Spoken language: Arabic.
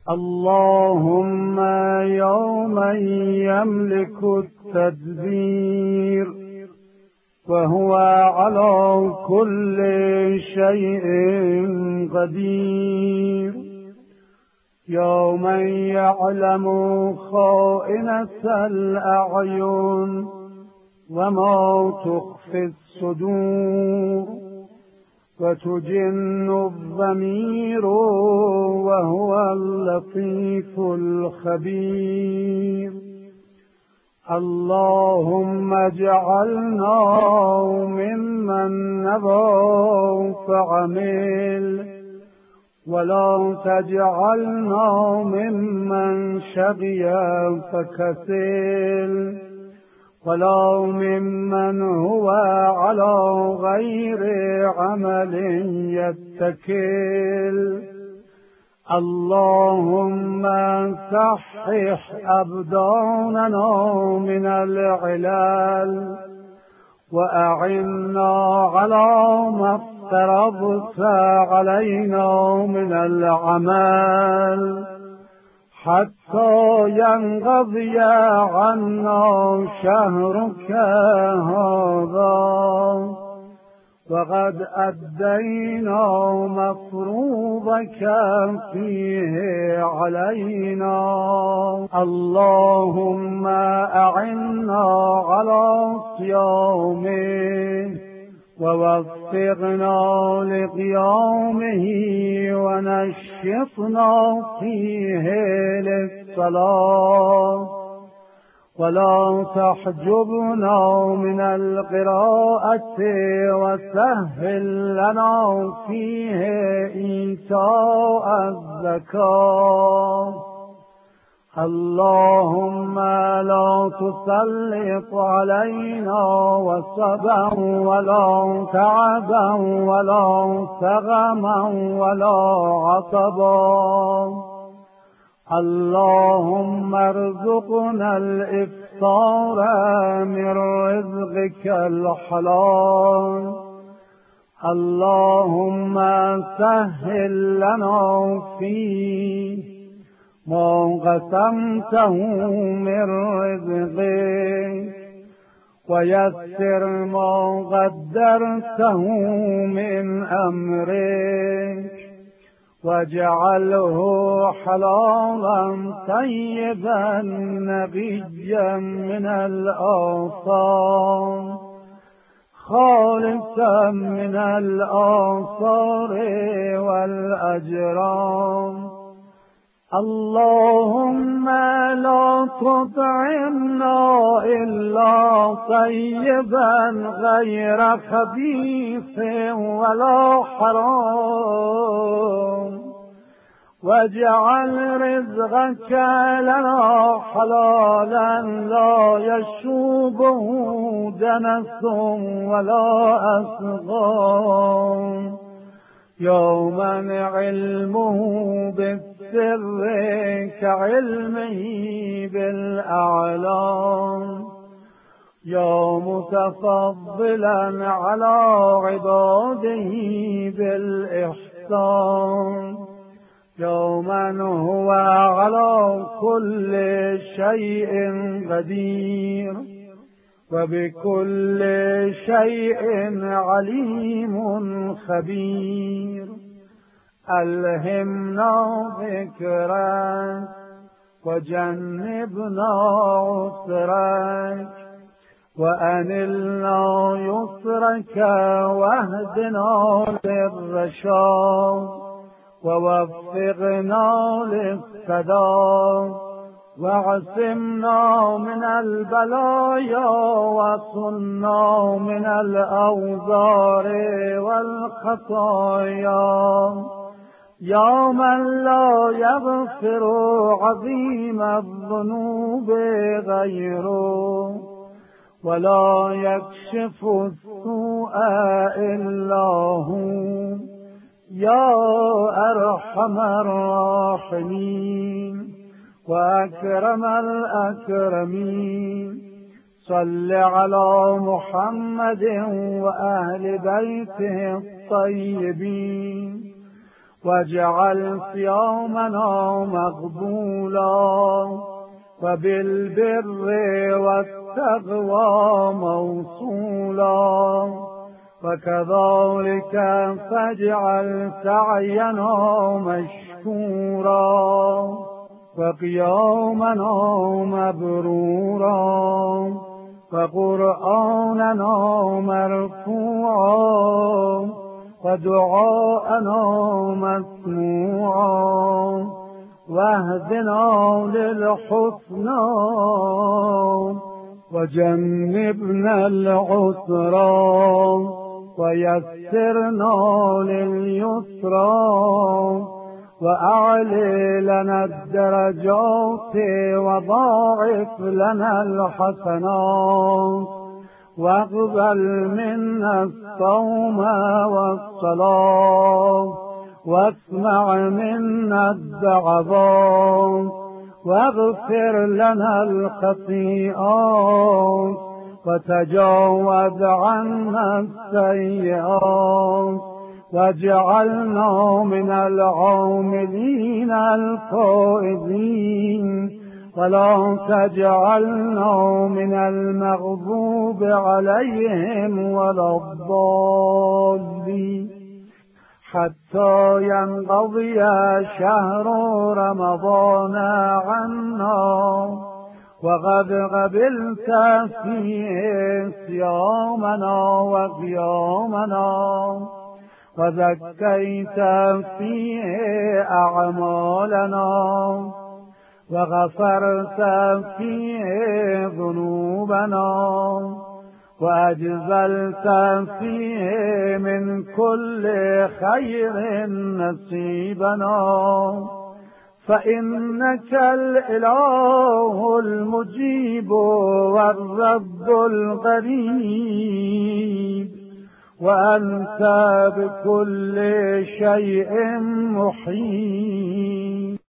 اللهم يوما يملك التدبير وهو على كل شيء قدير، يوما يعلم خائنة الأعين وما تخفي الصدور، وتجن الضمير وهو اللطيف الخبير. اللهم اجعلنا ممن نبى فعمل، ولا تجعلنا ممن شقي فكسل، ولا ممن هو على غير عمل يتكل. اللهم صحح أبداننا من العلل، وأعنا على ما افترضت علينا من العمل، حتى ينقضي عنا شهرك هذا وقد أدينا مفروضك فيه علينا. اللهم أعنا على صيامه ووفقنا لقيامه، ونشطنا فيه للصلاة، ولا تحجبنا من القراءة، وسهل لنا فيه إيتاء الزكاة. اللهم لا تسلط علينا وصبا ولا تعبا ولا سغما ولا عطبا. اللهم ارزقنا الإفطار من رزقك الحلال. اللهم سهل لنا فيه ما قسمته من رزقك، ويسر ما قدرته من أمرك، واجعله حلالا طيبا نقيا من الآثام، خالصا من الآثار والأجرام. اللهم لا تطعمنا إلا طيبا غير خبيث ولا حرام، واجعل رزقك لنا حلالا لا يشوبه دنس ولا أسقام، يوما علمه بالسر كعلمه بالأعلام، يا متفضلا على عباده بالإحسان، يوما هو على كل شيء قدير وبكل شيء عليم خبير. ألهمنا ذكرك وجنبنا عسرك، وأنلنا يسرك واهدنا للرشاد، ووفقنا للسداد، واعصمنا من البلايا، وصلنا من الأوزار والخطايا، يا من لا يغفر عظيم الذنوب غيره، ولا يكشف السوء إلا هو، يا أرحم الراحمين وأكرم الأكرمين. صل على محمد وأهل بيته الطيبين، واجعل صيامنا مقبولا وبالبر والتقوى موصولا، وكذلك فاجعل سعينا مشكورا وقيامنا مبرورا وقرآننا مرفوعا ودعاءنا مسموعا، واهدنا للحسنى وجنبنا العسرى ويسرنا لليسرى، وأعلي لنا الدرجات وضاعف لنا الحسنات، واقبل منا الصوم والصلاة، واسمع منا الدعوات، واغفر لنا الخطيئات، وتجاوز عنا السيئات، واجعلنا من العاملين الفائزين، ولا تجعلنا من المغضوب عليهم ولا الضالين، حتى ينقضي شهر رمضان عنا وقد قبلت فيه صيامنا وقيامنا، وزكيت فيه أعمالنا، وغفرت فيه ذنوبنا، وأجزلت فيه من كل خير نصيبنا، فإنك الإله المجيب والرب القريب، وأنت بكل شيء محيط.